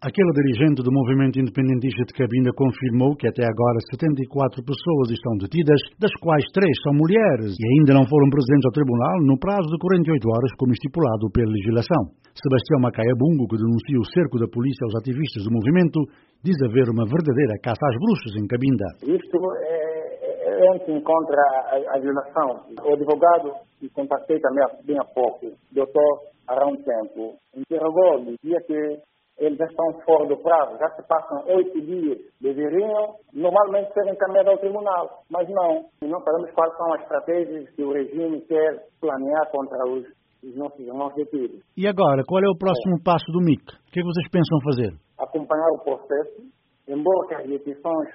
Aquele dirigente do movimento independentista de Cabinda confirmou que até agora 74 pessoas estão detidas, das quais 3 são mulheres e ainda não foram presentes ao tribunal no prazo de 48 horas, como estipulado pela legislação. Sebastião Macaia Bungo, que denuncia o cerco da polícia aos ativistas do movimento, diz haver uma verdadeira caça às bruxas em Cabinda. Isto é contra a legislação. O advogado que contactei também bem há pouco, doutor Arão Tempo, interrogou, dizia que eles já estão fora do prazo, já se passam 8 dias, deveriam normalmente ser encaminhados ao tribunal, mas não. E não sabemos quais são as estratégias que o regime quer planear contra os nossos irmãos detidos. E agora, qual é o próximo passo do MIC? O que é que vocês pensam fazer? Acompanhar o processo, embora que as detenções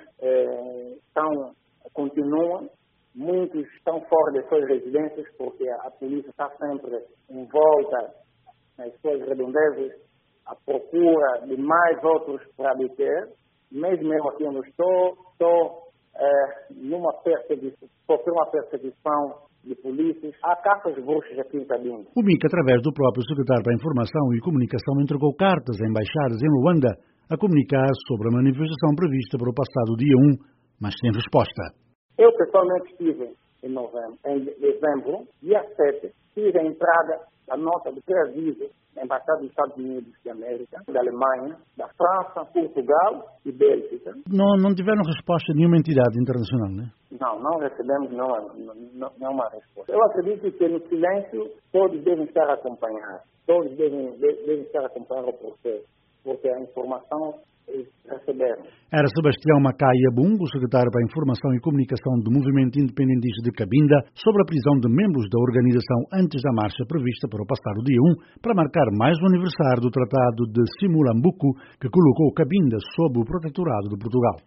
continuam, muitos estão fora das suas residências, porque a polícia está sempre em volta nas suas redondezas, à procura de mais outros para deter. Mesmo eu aqui onde estou numa perseguição de polícias. Há caças bruxas aqui em Cabinda. O MIC, através do próprio secretário para a Informação e Comunicação, entregou cartas a embaixadas em Luanda a comunicar sobre a manifestação prevista para o passado dia 1, mas sem resposta. Eu pessoalmente estive em dezembro, dia 7, fiz a entrada da nota de pré-aviso na Embaixada dos Estados Unidos de América, da Alemanha, da França, Portugal e Bélgica. Não tiveram resposta de nenhuma entidade internacional, né? Não recebemos nenhuma resposta. Eu acredito que no silêncio todos devem estar acompanhados. Todos devem estar acompanhando o processo, porque a informação receberam. Era Sebastião Macaia Bungo, secretário para a Informação e Comunicação do Movimento Independentista de Cabinda, sobre a prisão de membros da organização antes da marcha prevista para o passado dia 1, para marcar mais um aniversário do Tratado de Simulambuco, que colocou Cabinda sob o protetorado de Portugal.